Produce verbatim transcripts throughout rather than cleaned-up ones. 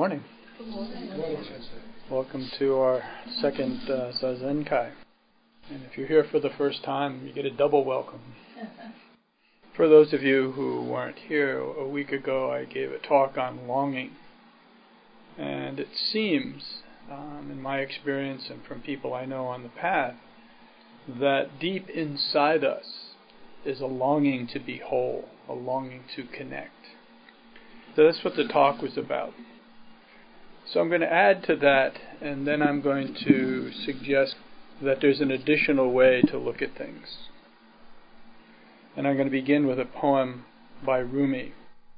morning. Good morning. Welcome to our second uh, Zazenkai. And if you're here for the first time, you get a double welcome. For those of you who weren't here, a week ago I gave a talk on longing. And it seems, um, in my experience and from people I know on the path, that deep inside us is a longing to be whole, a longing to connect. So that's what the talk was about. So I'm going to add to that, and then I'm going to suggest that there's an additional way to look at things. And I'm going to begin with a poem by Rumi.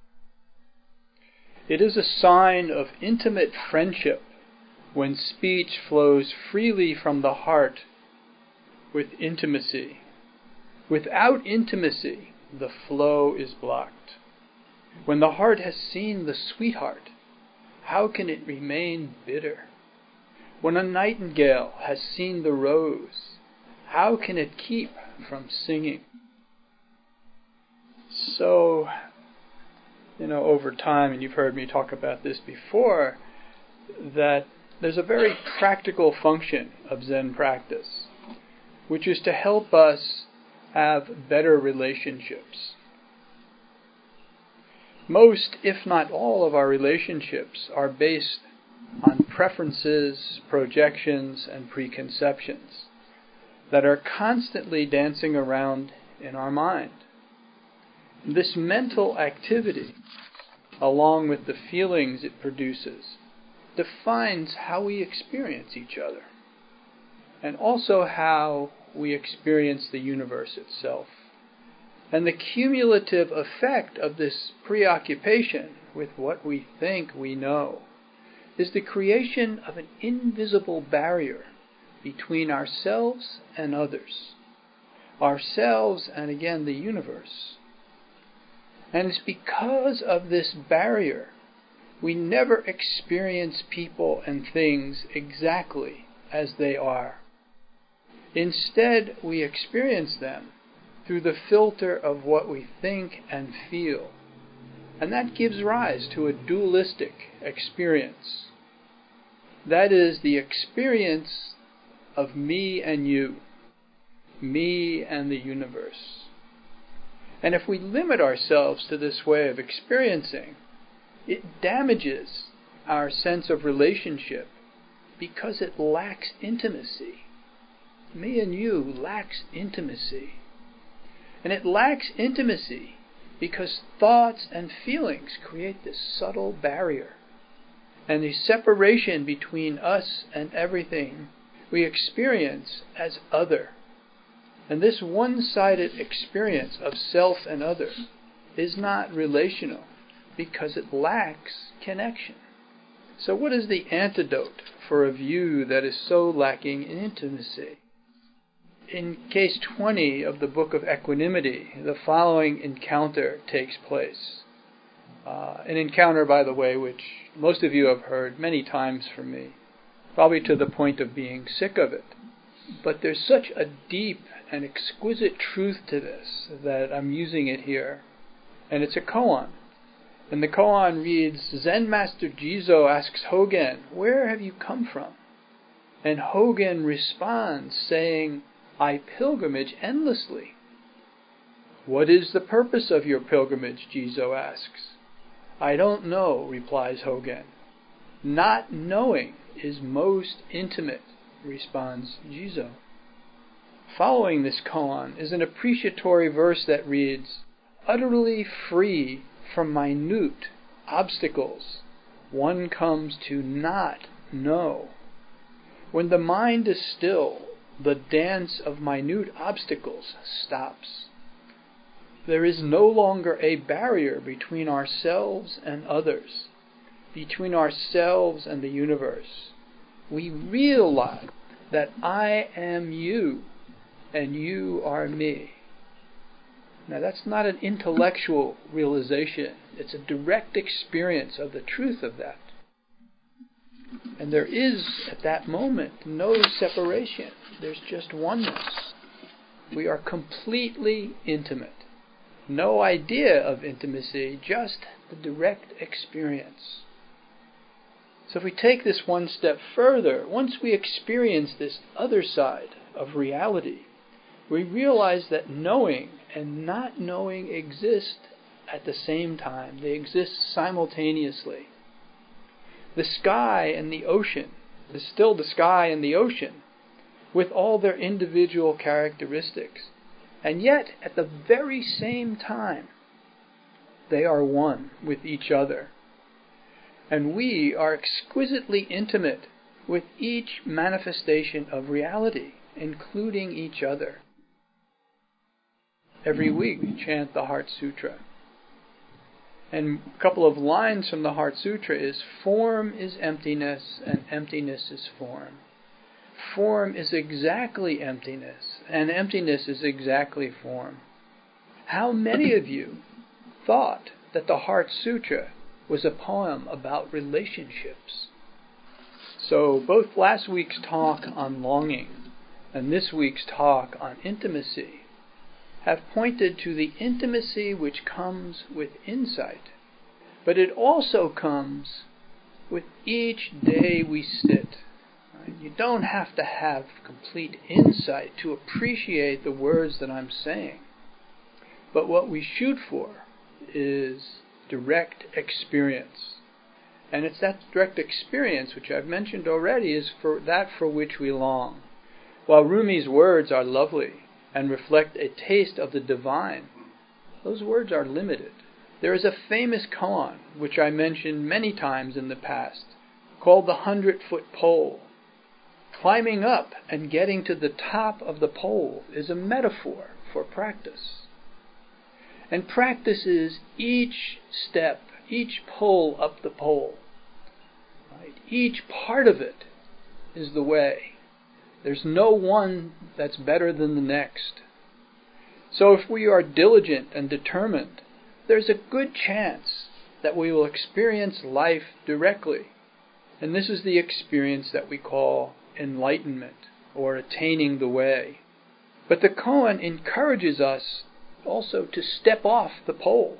It is a sign of intimate friendship when speech flows freely from the heart with intimacy. Without intimacy, the flow is blocked. When the heart has seen the sweetheart, how can it remain bitter? When a nightingale has seen the rose, how can it keep from singing? So, you know, over time, and you've heard me talk about this before, that there's a very practical function of Zen practice, which is to help us have better relationships. Most, if not all, of our relationships are based on preferences, projections, and preconceptions that are constantly dancing around in our mind. This mental activity, along with the feelings it produces, defines how we experience each other, and also how we experience the universe itself. And the cumulative effect of this preoccupation with what we think we know is the creation of an invisible barrier between ourselves and others, ourselves and again the universe. And it's because of this barrier we never experience people and things exactly as they are. Instead, we experience them through the filter of what we think and feel. And that gives rise to a dualistic experience. That is the experience of me and you, me and the universe. And if we limit ourselves to this way of experiencing, it damages our sense of relationship because it lacks intimacy. Me and you lacks intimacy. And it lacks intimacy because thoughts and feelings create this subtle barrier. And the separation between us and everything we experience as other. And this one-sided experience of self and other is not relational because it lacks connection. So what is the antidote for a view that is so lacking in intimacy? In case twenty of the Book of Equanimity, the following encounter takes place. Uh, an encounter, by the way, which most of you have heard many times from me, probably to the point of being sick of it. But there's such a deep and exquisite truth to this that I'm using it here. And it's a koan. And the koan reads, Zen Master Jizo asks Hogen, where have you come from? And Hogen responds, saying, I pilgrimage endlessly. What is the purpose of your pilgrimage? Jizo asks. I don't know, replies Hogen. Not knowing is most intimate, responds Jizo. Following this koan is an appreciatory verse that reads, utterly free from minute obstacles, one comes to not know. When the mind is still, the dance of minute obstacles stops. There is no longer a barrier between ourselves and others, between ourselves and the universe. We realize that I am you and you are me. Now that's not an intellectual realization. It's a direct experience of the truth of that. And there is, at that moment, no separation. There's just oneness. We are completely intimate. No idea of intimacy, just the direct experience. So if we take this one step further, once we experience this other side of reality, we realize that knowing and not knowing exist at the same time. They exist simultaneously. The sky and the ocean is still the sky and the ocean, with all their individual characteristics. And yet, at the very same time, they are one with each other. And we are exquisitely intimate with each manifestation of reality, including each other. Every week we chant the Heart Sutra. And a couple of lines from the Heart Sutra is, form is emptiness and emptiness is form. Form is exactly emptiness and emptiness is exactly form. How many of you thought that the Heart Sutra was a poem about relationships? So both last week's talk on longing and this week's talk on intimacy have pointed to the intimacy which comes with insight, but it also comes with each day we sit. You don't have to have complete insight to appreciate the words that I'm saying, but what we shoot for is direct experience. And it's that direct experience, which I've mentioned already, is for that for which we long. While Rumi's words are lovely and reflect a taste of the divine, those words are limited. There is a famous koan, which I mentioned many times in the past, called the hundred-foot pole. Climbing up and getting to the top of the pole is a metaphor for practice. And practice is each step, each pull up the pole. Right? Each part of it is the way. There's no one that's better than the next. So if we are diligent and determined, there's a good chance that we will experience life directly. And this is the experience that we call enlightenment, or attaining the way. But the koan encourages us also to step off the pole,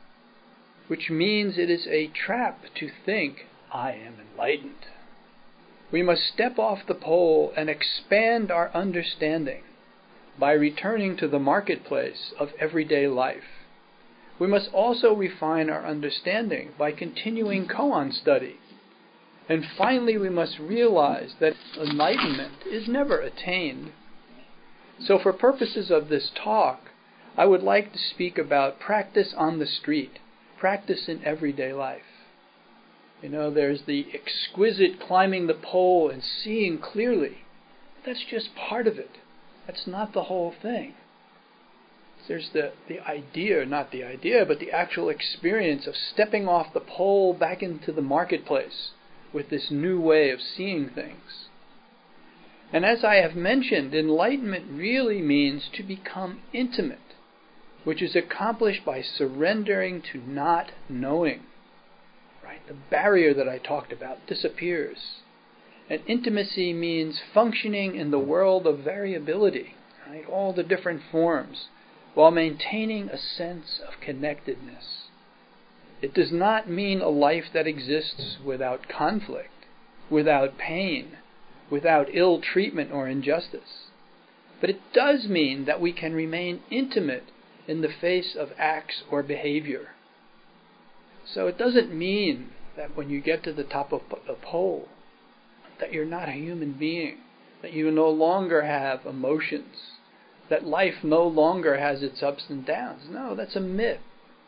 which means it is a trap to think, I am enlightened. We must step off the pole and expand our understanding by returning to the marketplace of everyday life. We must also refine our understanding by continuing koan study. And finally, we must realize that enlightenment is never attained. So for purposes of this talk, I would like to speak about practice on the street, practice in everyday life. You know, there's the exquisite climbing the pole and seeing clearly. That's just part of it. That's not the whole thing. There's the, the idea, not the idea, but the actual experience of stepping off the pole back into the marketplace with this new way of seeing things. And as I have mentioned, enlightenment really means to become intimate, which is accomplished by surrendering to not knowing. Right? The barrier that I talked about disappears. And intimacy means functioning in the world of variability, right? All the different forms, while maintaining a sense of connectedness. It does not mean a life that exists without conflict, without pain, without ill treatment or injustice. But it does mean that we can remain intimate in the face of acts or behavior. So it doesn't mean that when you get to the top of the pole, that you're not a human being, that you no longer have emotions, that life no longer has its ups and downs. No, that's a myth.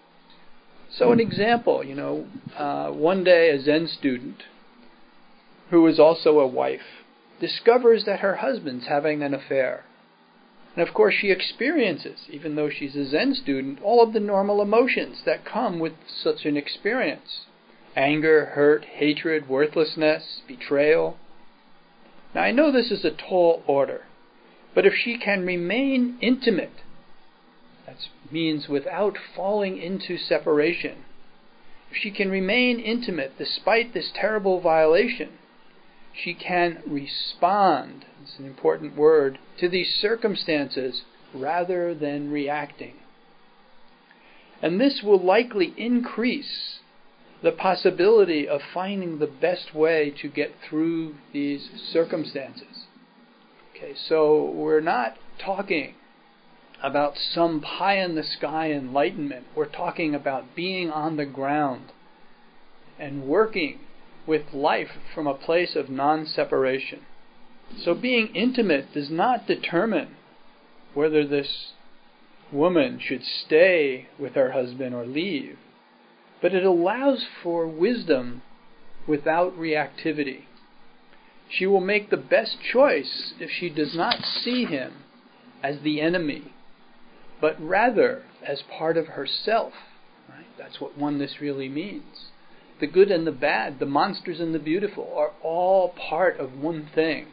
So an example, you know, uh, one day a Zen student, who is also a wife, discovers that her husband's having an affair. And of course she experiences, even though she's a Zen student, all of the normal emotions that come with such an experience. Anger, hurt, hatred, worthlessness, betrayal. Now I know this is a tall order, but if she can remain intimate, that means without falling into separation, if she can remain intimate despite this terrible violation, she can respond, it's an important word, to these circumstances rather than reacting. And this will likely increase the possibility of finding the best way to get through these circumstances. Okay, so we're not talking about some pie-in-the-sky enlightenment. We're talking about being on the ground and working with life from a place of non-separation. So being intimate does not determine whether this woman should stay with her husband or leave, but it allows for wisdom without reactivity. She will make the best choice if she does not see him as the enemy, but rather as part of herself. Right? That's what oneness really means. The good and the bad, the monsters and the beautiful, are all part of one thing.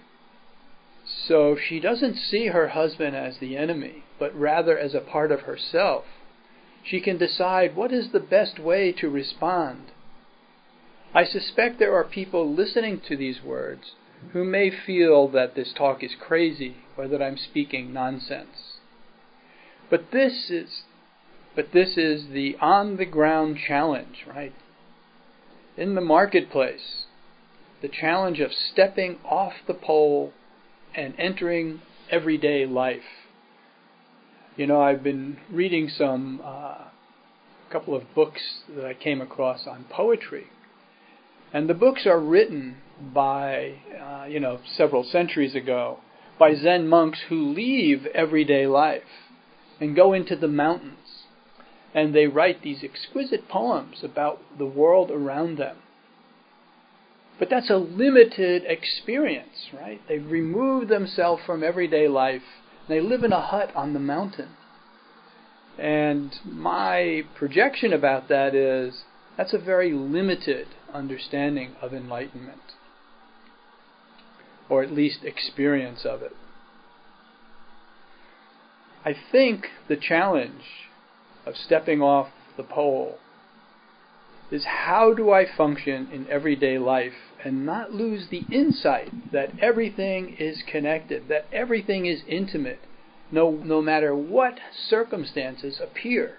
So if she doesn't see her husband as the enemy, but rather as a part of herself, she can decide what is the best way to respond. I suspect there are people listening to these words who may feel that this talk is crazy or that I'm speaking nonsense. But this is but this is the on-the-ground challenge, right? In the marketplace, the challenge of stepping off the pole and entering everyday life. You know, I've been reading some, uh, couple of books that I came across on poetry. And the books are written by, uh, you know, several centuries ago, by Zen monks who leave everyday life and go into the mountains. And they write these exquisite poems about the world around them. But that's a limited experience, right? They've removed themselves from everyday life. They live in a hut on the mountain. And my projection about that is that's a very limited understanding of enlightenment, or at least experience of it. I think the challenge of stepping off the pole is, how do I function in everyday life and not lose the insight that everything is connected, that everything is intimate, no, no matter what circumstances appear.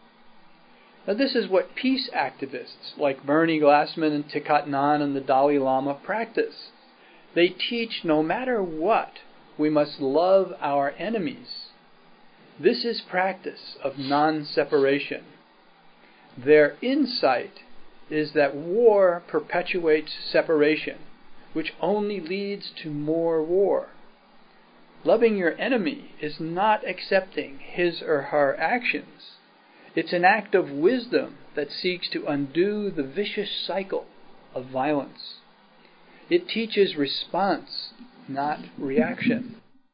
Now this is what peace activists like Bernie Glassman and Thich Nhat Hanh and the Dalai Lama practice. They teach no matter what, we must love our enemies. This is practice of non-separation. Their insight is that war perpetuates separation, which only leads to more war. Loving your enemy is not accepting his or her actions. It's an act of wisdom that seeks to undo the vicious cycle of violence. It teaches response, not reaction.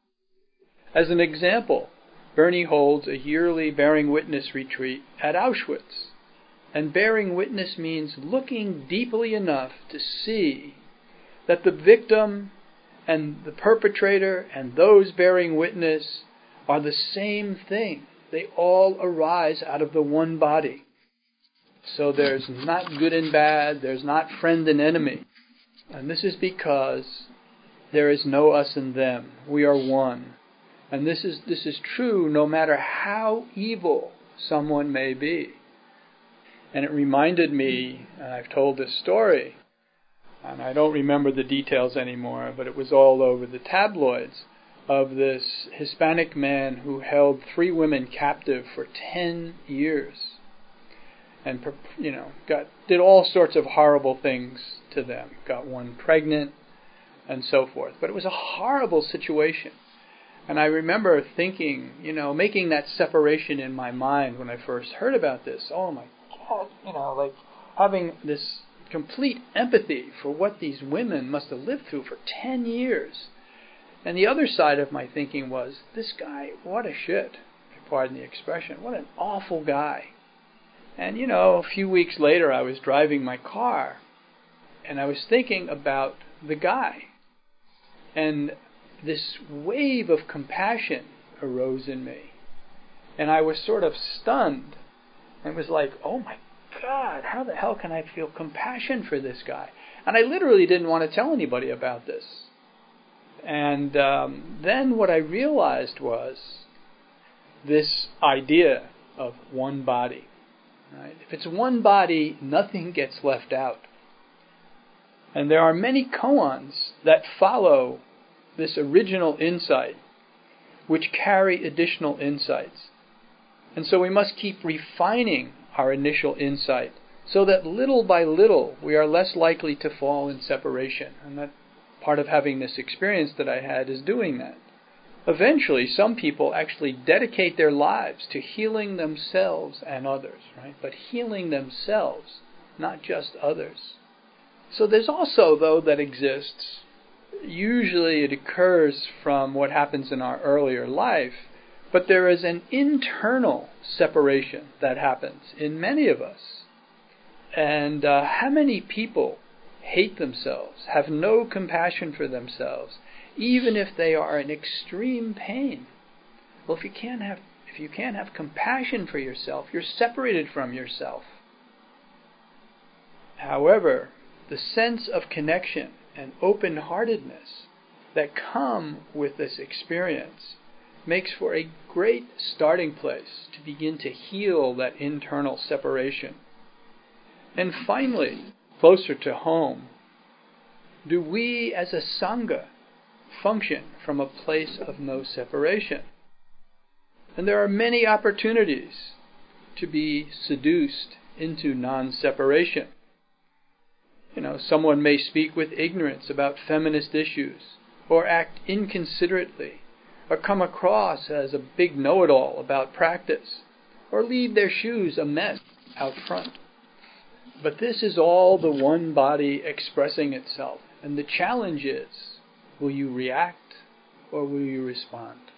As an example, Bernie holds a yearly bearing witness retreat at Auschwitz. And bearing witness means looking deeply enough to see that the victim and the perpetrator and those bearing witness are the same thing. They all arise out of the one body. So there's not good and bad, there's not friend and enemy. And this is because there is no us and them. We are one. And this is this is true no matter how evil someone may be. And it reminded me, and I've told this story, and I don't remember the details anymore, but it was all over the tabloids, of this Hispanic man who held three women captive for ten years. And, you know, got did all sorts of horrible things to them. Got one pregnant, and so forth. But it was a horrible situation. And I remember thinking, you know, making that separation in my mind when I first heard about this. Oh my God, you know, like having this complete empathy for what these women must have lived through for ten years. And the other side of my thinking was, this guy, what a shit, pardon the expression, what an awful guy. And, you know, a few weeks later I was driving my car, and I was thinking about the guy. And this wave of compassion arose in me. And I was sort of stunned. And was like, oh my God, how the hell can I feel compassion for this guy? And I literally didn't want to tell anybody about this. And um, then what I realized was this idea of one body. Right? If it's one body, nothing gets left out. And there are many koans that follow this original insight, which carry additional insights. And so we must keep refining our initial insight so that little by little we are less likely to fall in separation. And that part of having this experience that I had is doing that. Eventually, some people actually dedicate their lives to healing themselves and others, right? But healing themselves, not just others. So there's also, though, that exists, usually it occurs from what happens in our earlier life, but there is an internal separation that happens in many of us. And uh, how many people hate themselves, have no compassion for themselves, even if they are in extreme pain? Well, if you can't have if you can't have compassion for yourself, you're separated from yourself. However, the sense of connection and open-heartedness that come with this experience makes for a great starting place to begin to heal that internal separation. And finally, closer to home, do we as a Sangha function from a place of no separation? And there are many opportunities to be seduced into non-separation. You know, someone may speak with ignorance about feminist issues, or act inconsiderately, or come across as a big know-it-all about practice, or leave their shoes a mess out front. But this is all the one body expressing itself. And the challenge is, will you react or will you respond?